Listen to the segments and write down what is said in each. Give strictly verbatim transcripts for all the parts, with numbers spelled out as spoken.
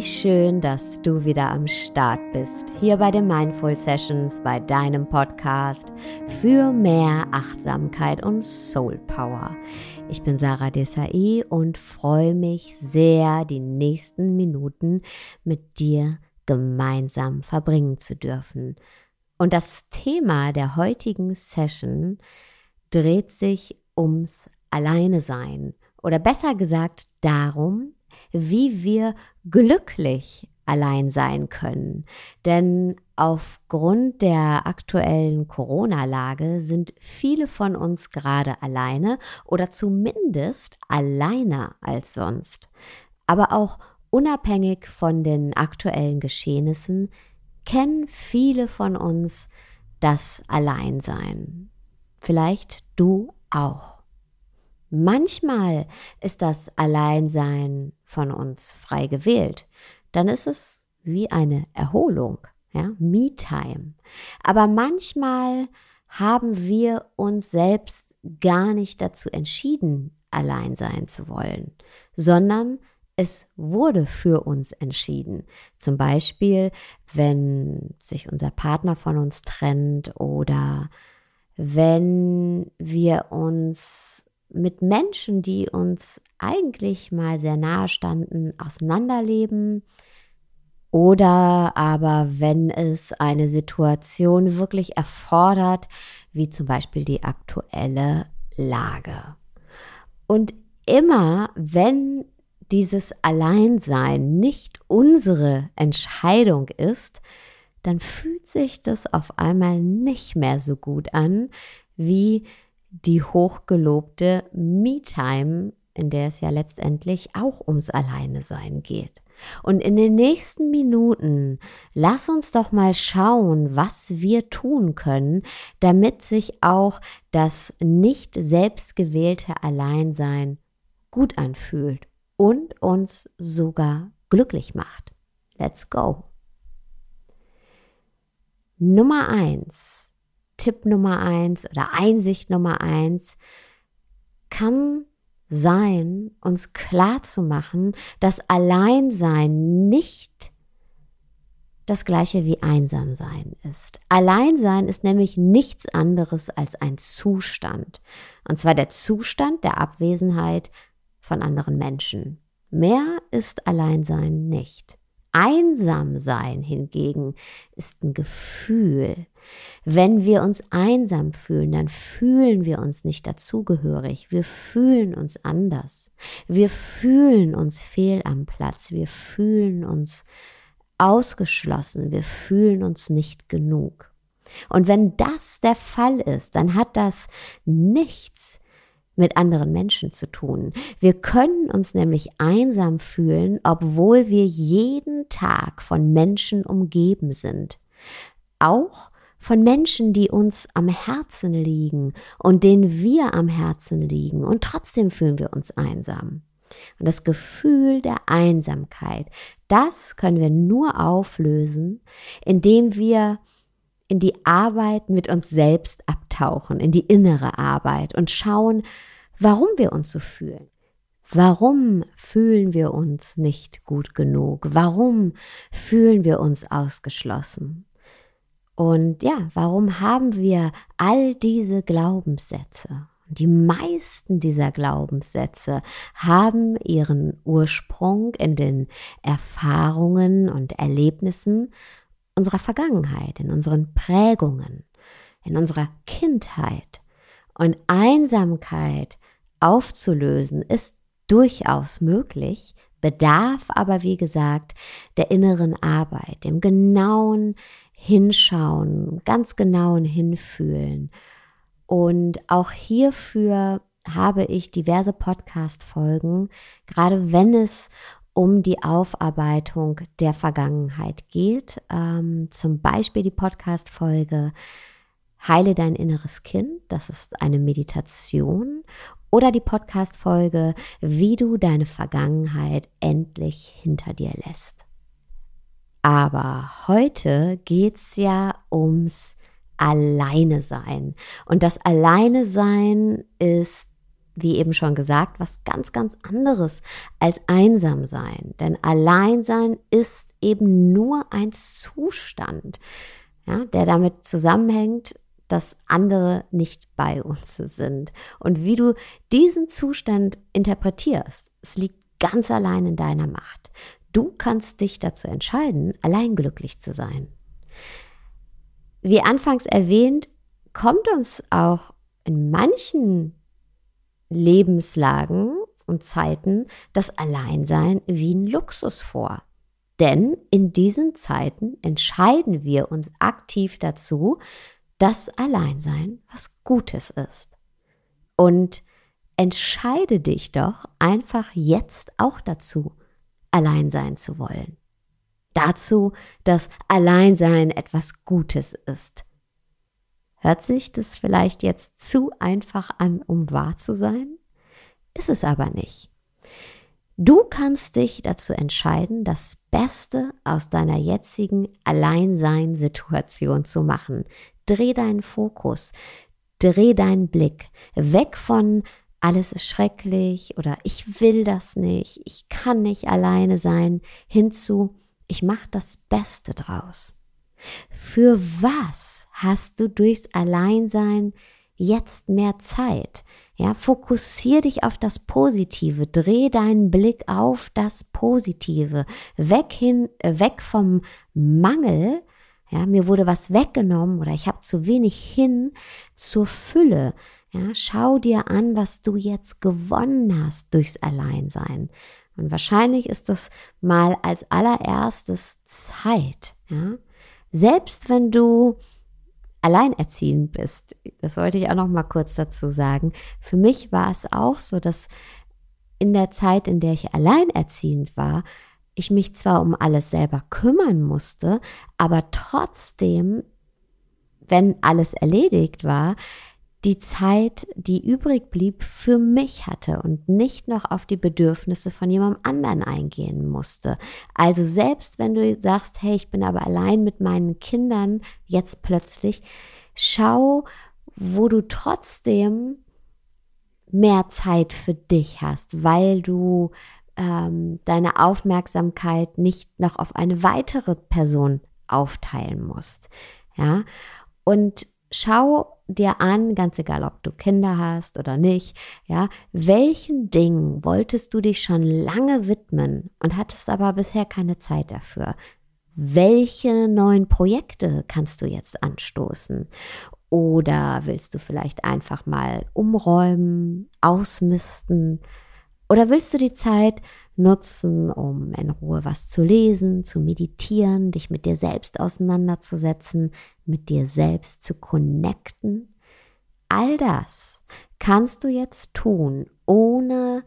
schön, dass du wieder am Start bist, hier bei den Mindful Sessions, bei deinem Podcast für mehr Achtsamkeit und Soul Power. Ich bin Sarah Desai und freue mich sehr, die nächsten Minuten mit dir gemeinsam verbringen zu dürfen. Und das Thema der heutigen Session dreht sich ums Alleinesein oder besser gesagt darum, wie wir glücklich allein sein können. Denn aufgrund der aktuellen Corona-Lage sind viele von uns gerade alleine oder zumindest alleiner als sonst. Aber auch unabhängig von den aktuellen Geschehnissen kennen viele von uns das Alleinsein. Vielleicht du auch. Manchmal ist das Alleinsein von uns frei gewählt. Dann ist es wie eine Erholung, ja, Me-Time. Aber manchmal haben wir uns selbst gar nicht dazu entschieden, allein sein zu wollen, sondern es wurde für uns entschieden. Zum Beispiel, wenn sich unser Partner von uns trennt oder wenn wir uns mit Menschen, die uns eigentlich mal sehr nahe standen, auseinanderleben oder aber wenn es eine Situation wirklich erfordert, wie zum Beispiel die aktuelle Lage. Und immer, wenn dieses Alleinsein nicht unsere Entscheidung ist, dann fühlt sich das auf einmal nicht mehr so gut an, wie die hochgelobte Me-Time, in der es ja letztendlich auch ums Alleinesein geht. Und in den nächsten Minuten lass uns doch mal schauen, was wir tun können, damit sich auch das nicht selbstgewählte Alleinsein gut anfühlt und uns sogar glücklich macht. Let's go! Nummer eins. Tipp Nummer eins oder Einsicht Nummer eins kann sein, uns klar zu machen, dass Alleinsein nicht das gleiche wie Einsamsein ist. Alleinsein ist nämlich nichts anderes als ein Zustand. Und zwar der Zustand der Abwesenheit von anderen Menschen. Mehr ist Alleinsein nicht. Einsam-Sein hingegen ist ein Gefühl. Wenn wir uns einsam fühlen, dann fühlen wir uns nicht dazugehörig. Wir fühlen uns anders. Wir fühlen uns fehl am Platz. Wir fühlen uns ausgeschlossen. Wir fühlen uns nicht genug. Und wenn das der Fall ist, dann hat das nichts mit anderen Menschen zu tun. Wir können uns nämlich einsam fühlen, obwohl wir jeden Tag von Menschen umgeben sind. Auch von Menschen, die uns am Herzen liegen und denen wir am Herzen liegen. Und trotzdem fühlen wir uns einsam. Und das Gefühl der Einsamkeit, das können wir nur auflösen, indem wir in die Arbeit mit uns selbst abtauchen, in die innere Arbeit und schauen, warum wir uns so fühlen. Warum fühlen wir uns nicht gut genug? Warum fühlen wir uns ausgeschlossen? Und ja, warum haben wir all diese Glaubenssätze? Die meisten dieser Glaubenssätze haben ihren Ursprung in den Erfahrungen und Erlebnissen unserer Vergangenheit, in unseren Prägungen, in unserer Kindheit. Und Einsamkeit aufzulösen ist durchaus möglich, bedarf aber, wie gesagt, der inneren Arbeit, dem genauen Hinschauen, ganz genauen Hinfühlen. Und auch hierfür habe ich diverse Podcast-Folgen, gerade wenn es um die Aufarbeitung der Vergangenheit geht. Ähm, zum Beispiel die Podcast-Folge Heile dein inneres Kind, das ist eine Meditation. Oder die Podcast-Folge Wie du deine Vergangenheit endlich hinter dir lässt. Aber heute geht's ja ums Alleine sein. Und das Alleine sein ist wie eben schon gesagt, was ganz, ganz anderes als einsam sein. Denn Alleinsein ist eben nur ein Zustand, ja, der damit zusammenhängt, dass andere nicht bei uns sind. Und wie du diesen Zustand interpretierst, es liegt ganz allein in deiner Macht. Du kannst dich dazu entscheiden, allein glücklich zu sein. Wie anfangs erwähnt, kommt uns auch in manchen Lebenslagen und Zeiten das Alleinsein wie ein Luxus vor. Denn in diesen Zeiten entscheiden wir uns aktiv dazu, dass Alleinsein was Gutes ist. Und entscheide dich doch einfach jetzt auch dazu, allein sein zu wollen. Dazu, dass Alleinsein etwas Gutes ist. Hört sich das vielleicht jetzt zu einfach an, um wahr zu sein? Ist es aber nicht. Du kannst dich dazu entscheiden, das Beste aus deiner jetzigen Alleinseinsituation zu machen. Dreh deinen Fokus, dreh deinen Blick weg von alles ist schrecklich oder ich will das nicht, ich kann nicht alleine sein, hinzu, ich mache das Beste draus. Für was hast du durchs Alleinsein jetzt mehr Zeit? Ja, fokussier dich auf das Positive, dreh deinen Blick auf das Positive, weg hin, weg vom Mangel. Ja, mir wurde was weggenommen oder ich habe zu wenig hin zur Fülle. Ja, schau dir an, was du jetzt gewonnen hast durchs Alleinsein. Und wahrscheinlich ist das mal als allererstes Zeit. Ja? Selbst wenn du alleinerziehend bist, das wollte ich auch noch mal kurz dazu sagen. Für mich war es auch so, dass in der Zeit, in der ich alleinerziehend war, ich mich zwar um alles selber kümmern musste, aber trotzdem, wenn alles erledigt war, die Zeit, die übrig blieb, für mich hatte und nicht noch auf die Bedürfnisse von jemandem anderen eingehen musste. Also selbst wenn du sagst, hey, ich bin aber allein mit meinen Kindern jetzt plötzlich, schau, wo du trotzdem mehr Zeit für dich hast, weil du ähm, deine Aufmerksamkeit nicht noch auf eine weitere Person aufteilen musst. Ja, und schau dir an, ganz egal, ob du Kinder hast oder nicht, ja, welchen Dingen wolltest du dich schon lange widmen und hattest aber bisher keine Zeit dafür? Welche neuen Projekte kannst du jetzt anstoßen? Oder willst du vielleicht einfach mal umräumen, ausmisten? Oder willst du die Zeit nutzen, um in Ruhe was zu lesen, zu meditieren, dich mit dir selbst auseinanderzusetzen, mit dir selbst zu connecten? All das kannst du jetzt tun, ohne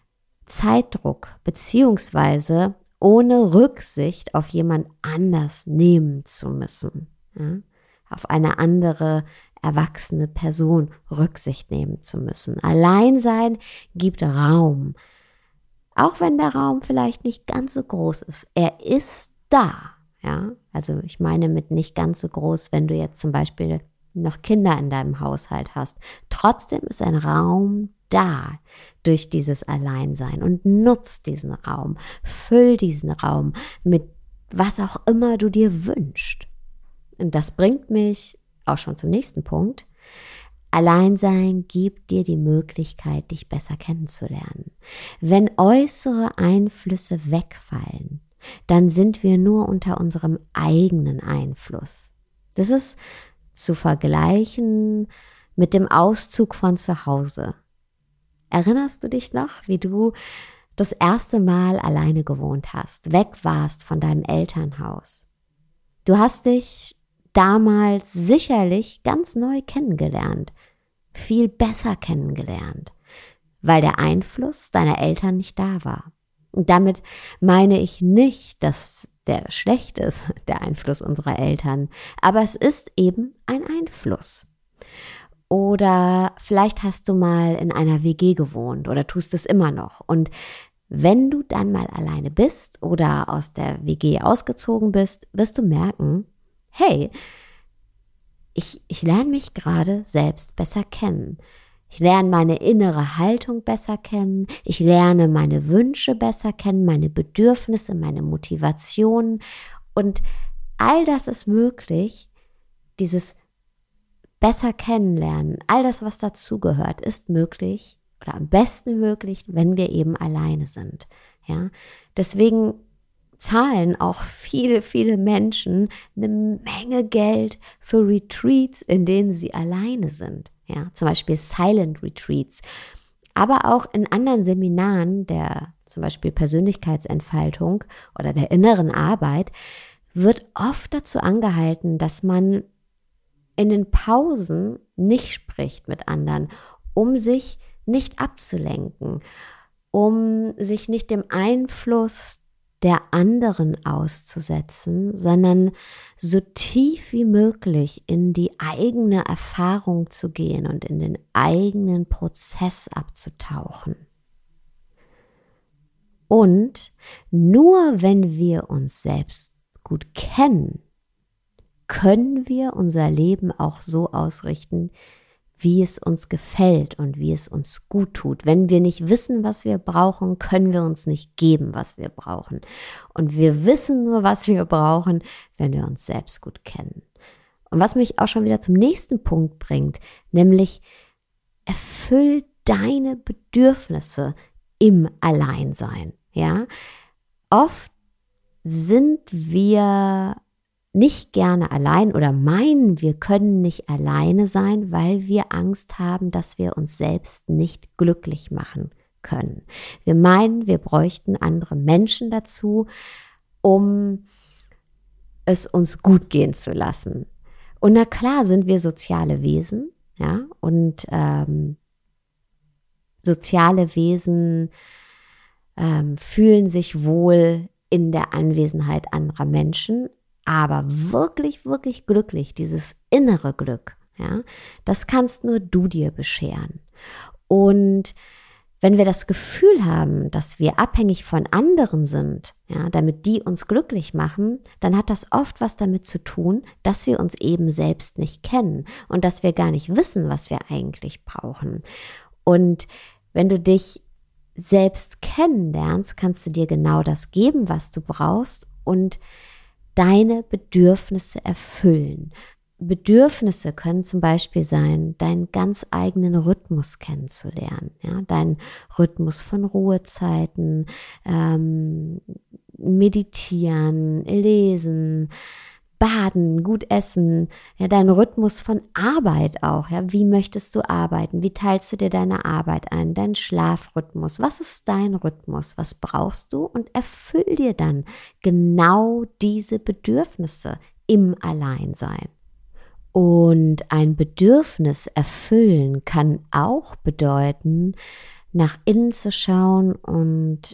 Zeitdruck beziehungsweise ohne Rücksicht auf jemand anders nehmen zu müssen, ja? Auf eine andere erwachsene Person Rücksicht nehmen zu müssen. Alleinsein gibt Raum, auch wenn der Raum vielleicht nicht ganz so groß ist. Er ist da, ja. Also ich meine mit nicht ganz so groß, wenn du jetzt zum Beispiel noch Kinder in deinem Haushalt hast. Trotzdem ist ein Raum da durch dieses Alleinsein und nutz diesen Raum, füll diesen Raum mit was auch immer du dir wünschst. Und das bringt mich auch schon zum nächsten Punkt. Alleinsein gibt dir die Möglichkeit, dich besser kennenzulernen. Wenn äußere Einflüsse wegfallen, dann sind wir nur unter unserem eigenen Einfluss. Das ist zu vergleichen mit dem Auszug von zu Hause. Erinnerst du dich noch, wie du das erste Mal alleine gewohnt hast, weg warst von deinem Elternhaus? Du hast dich damals sicherlich ganz neu kennengelernt, viel besser kennengelernt, weil der Einfluss deiner Eltern nicht da war. Und damit meine ich nicht, dass der schlecht ist, der Einfluss unserer Eltern, aber es ist eben ein Einfluss. Oder vielleicht hast du mal in einer W G gewohnt oder tust es immer noch. Und wenn du dann mal alleine bist oder aus der W G ausgezogen bist, wirst du merken, hey, ich, ich lerne mich gerade selbst besser kennen. Ich lerne meine innere Haltung besser kennen. Ich lerne meine Wünsche besser kennen, meine Bedürfnisse, meine Motivationen. Und all das ist möglich, dieses besser kennenlernen, all das, was dazugehört, ist möglich oder am besten möglich, wenn wir eben alleine sind. Ja? Deswegen zahlen auch viele, viele Menschen eine Menge Geld für Retreats, in denen sie alleine sind. Ja, zum Beispiel Silent Retreats, aber auch in anderen Seminaren der zum Beispiel Persönlichkeitsentfaltung oder der inneren Arbeit wird oft dazu angehalten, dass man in den Pausen nicht spricht mit anderen, um sich nicht abzulenken, um sich nicht dem Einfluss der anderen auszusetzen, sondern so tief wie möglich in die eigene Erfahrung zu gehen und in den eigenen Prozess abzutauchen. Und nur wenn wir uns selbst gut kennen, können wir unser Leben auch so ausrichten, wie es uns gefällt und wie es uns gut tut. Wenn wir nicht wissen, was wir brauchen, können wir uns nicht geben, was wir brauchen. Und wir wissen nur, was wir brauchen, wenn wir uns selbst gut kennen. Und was mich auch schon wieder zum nächsten Punkt bringt, nämlich erfüll deine Bedürfnisse im Alleinsein. Ja? Oft sind wir nicht gerne allein oder meinen, wir können nicht alleine sein, weil wir Angst haben, dass wir uns selbst nicht glücklich machen können. Wir meinen, wir bräuchten andere Menschen dazu, um es uns gut gehen zu lassen. Und na klar sind wir soziale Wesen, ja, und ähm, soziale Wesen ähm, fühlen sich wohl in der Anwesenheit anderer Menschen. Aber wirklich, wirklich glücklich, dieses innere Glück, ja, das kannst nur du dir bescheren. Und wenn wir das Gefühl haben, dass wir abhängig von anderen sind, ja, damit die uns glücklich machen, dann hat das oft was damit zu tun, dass wir uns eben selbst nicht kennen und dass wir gar nicht wissen, was wir eigentlich brauchen. Und wenn du dich selbst kennenlernst, kannst du dir genau das geben, was du brauchst und deine Bedürfnisse erfüllen. Bedürfnisse können zum Beispiel sein, deinen ganz eigenen Rhythmus kennenzulernen, ja, deinen Rhythmus von Ruhezeiten, ähm, meditieren, lesen, baden, gut essen, ja, deinen Rhythmus von Arbeit auch, ja, wie möchtest du arbeiten, wie teilst du dir deine Arbeit ein, deinen Schlafrhythmus, was ist dein Rhythmus, was brauchst du und erfüll dir dann genau diese Bedürfnisse im Alleinsein. Und ein Bedürfnis erfüllen kann auch bedeuten, nach innen zu schauen und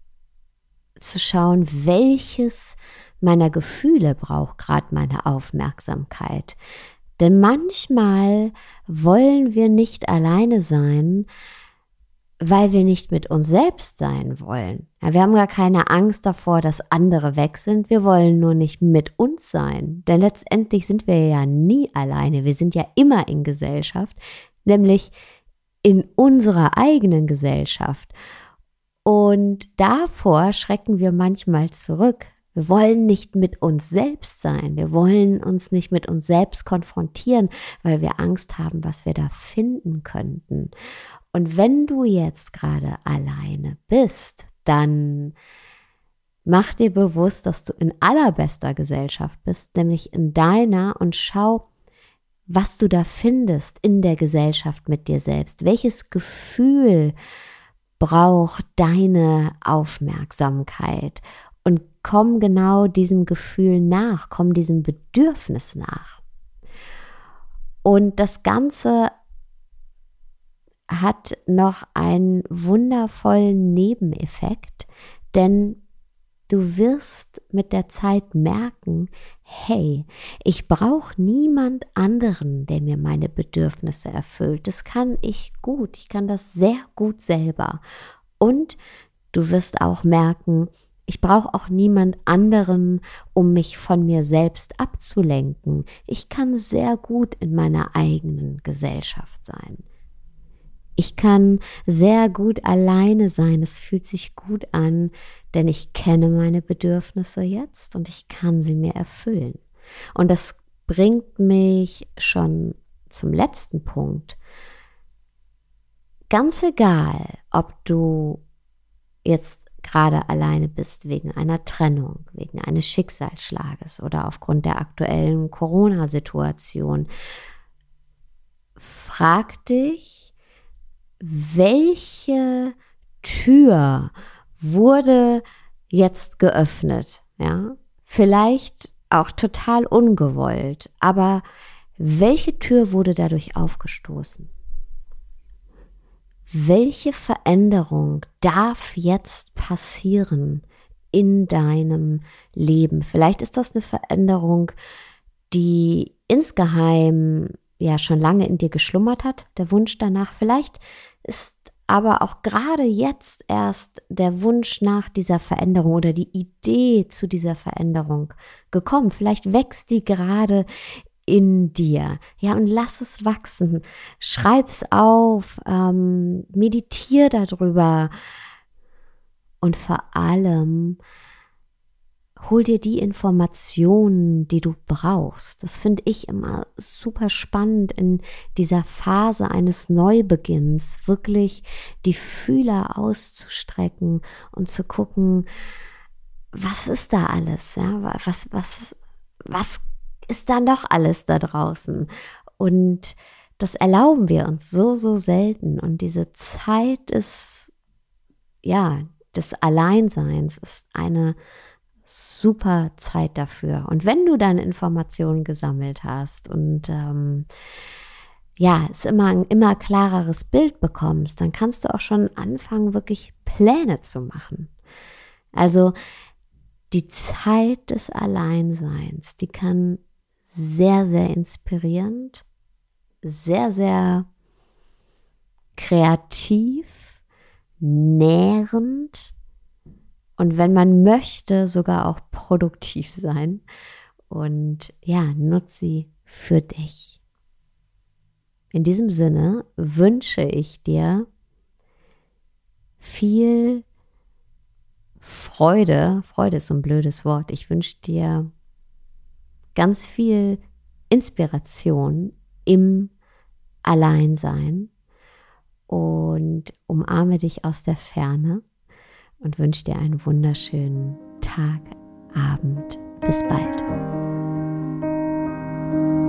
zu schauen, welches meiner Gefühle braucht gerade meine Aufmerksamkeit. Denn manchmal wollen wir nicht alleine sein, weil wir nicht mit uns selbst sein wollen. Ja, wir haben gar keine Angst davor, dass andere weg sind. Wir wollen nur nicht mit uns sein. Denn letztendlich sind wir ja nie alleine. Wir sind ja immer in Gesellschaft, nämlich in unserer eigenen Gesellschaft. Und davor schrecken wir manchmal zurück. Wir wollen nicht mit uns selbst sein. Wir wollen uns nicht mit uns selbst konfrontieren, weil wir Angst haben, was wir da finden könnten. Und wenn du jetzt gerade alleine bist, dann mach dir bewusst, dass du in allerbester Gesellschaft bist, nämlich in deiner, und schau, was du da findest in der Gesellschaft mit dir selbst. Welches Gefühl braucht deine Aufmerksamkeit? Und komm genau diesem Gefühl nach, komm diesem Bedürfnis nach. Und das Ganze hat noch einen wundervollen Nebeneffekt, denn du wirst mit der Zeit merken, hey, ich brauche niemand anderen, der mir meine Bedürfnisse erfüllt. Das kann ich gut, ich kann das sehr gut selber. Und du wirst auch merken, ich brauche auch niemand anderen, um mich von mir selbst abzulenken. Ich kann sehr gut in meiner eigenen Gesellschaft sein. Ich kann sehr gut alleine sein. Es fühlt sich gut an, denn ich kenne meine Bedürfnisse jetzt und ich kann sie mir erfüllen. Und das bringt mich schon zum letzten Punkt. Ganz egal, ob du jetzt gerade alleine bist wegen einer Trennung, wegen eines Schicksalsschlages oder aufgrund der aktuellen Corona-Situation, frag dich, welche Tür wurde jetzt geöffnet? Ja? Vielleicht auch total ungewollt, aber welche Tür wurde dadurch aufgestoßen? Welche Veränderung darf jetzt passieren in deinem Leben? Vielleicht ist das eine Veränderung, die insgeheim ja schon lange in dir geschlummert hat, der Wunsch danach. Vielleicht ist aber auch gerade jetzt erst der Wunsch nach dieser Veränderung oder die Idee zu dieser Veränderung gekommen. Vielleicht wächst die gerade in dir. Ja, und lass es wachsen. Schreib's auf, ähm, meditier darüber und vor allem hol dir die Informationen, die du brauchst. Das finde ich immer super spannend in dieser Phase eines Neubeginns, wirklich die Fühler auszustrecken und zu gucken, was ist da alles? Ja? Was, was, was ist da noch alles da draußen? Und das erlauben wir uns so, so selten. Und diese Zeit ist, ja, des Alleinseins ist eine super Zeit dafür. Und wenn du dann Informationen gesammelt hast und ähm, ja, es immer ein immer klareres Bild bekommst, dann kannst du auch schon anfangen, wirklich Pläne zu machen. Also die Zeit des Alleinseins, die kann sehr, sehr inspirierend, sehr, sehr kreativ, nährend und wenn man möchte, sogar auch produktiv sein. Und ja, nutze sie für dich. In diesem Sinne wünsche ich dir viel Freude. Freude ist so ein blödes Wort. Ich wünsche dir ganz viel Inspiration im Alleinsein und umarme dich aus der Ferne und wünsche dir einen wunderschönen Tag, Abend. Bis bald.